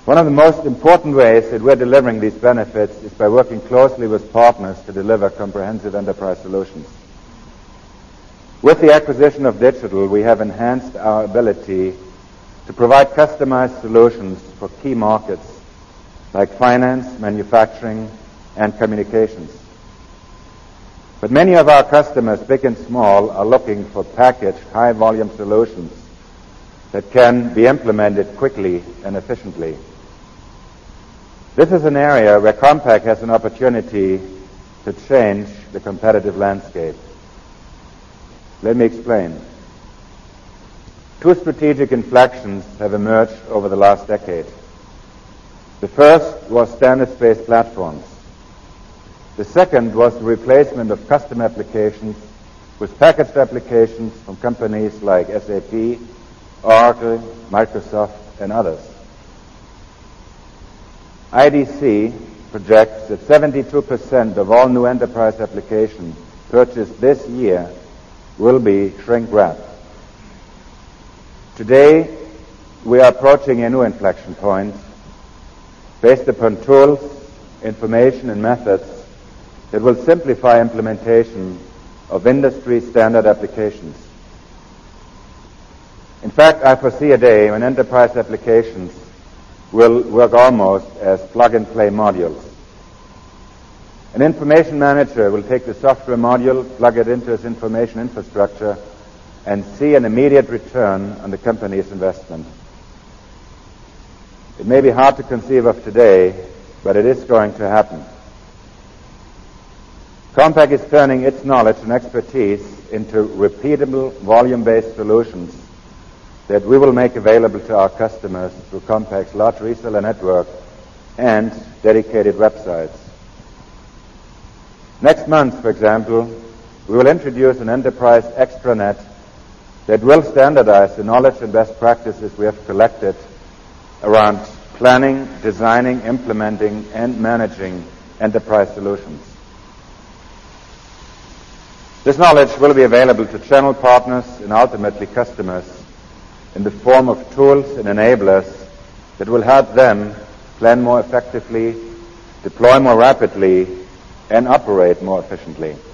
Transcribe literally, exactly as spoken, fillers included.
One of the most important ways that we're delivering these benefits is by working closely with partners to deliver comprehensive enterprise solutions. With the acquisition of Digital, we have enhanced our ability to provide customized solutions for key markets like finance, manufacturing, and communications. But many of our customers, big and small, are looking for packaged, high-volume solutions that can be implemented quickly and efficiently. This is an area where Compaq has an opportunity to change the competitive landscape. Let me explain. Two strategic inflections have emerged over the last decade. The first was standards-based platforms. The second was the replacement of custom applications with packaged applications from companies like S A P, Oracle, Microsoft, and others. I D C projects that seventy-two percent of all new enterprise applications purchased this year will be shrink-wrapped. Today, we are approaching a new inflection point based upon tools, information, and methods that will simplify implementation of industry-standard applications. In fact, I foresee a day when enterprise applications will work almost as plug-and-play modules. An information manager will take the software module, plug it into his information infrastructure, and see an immediate return on the company's investment. It may be hard to conceive of today, but it is going to happen. Compaq is turning its knowledge and expertise into repeatable, volume-based solutions that we will make available to our customers through Compaq's large reseller network and dedicated websites. Next month, for example, we will introduce an enterprise extranet that will standardize the knowledge and best practices we have collected around planning, designing, implementing, and managing enterprise solutions. This knowledge will be available to channel partners and ultimately customers in the form of tools and enablers that will help them plan more effectively, deploy more rapidly, and operate more efficiently.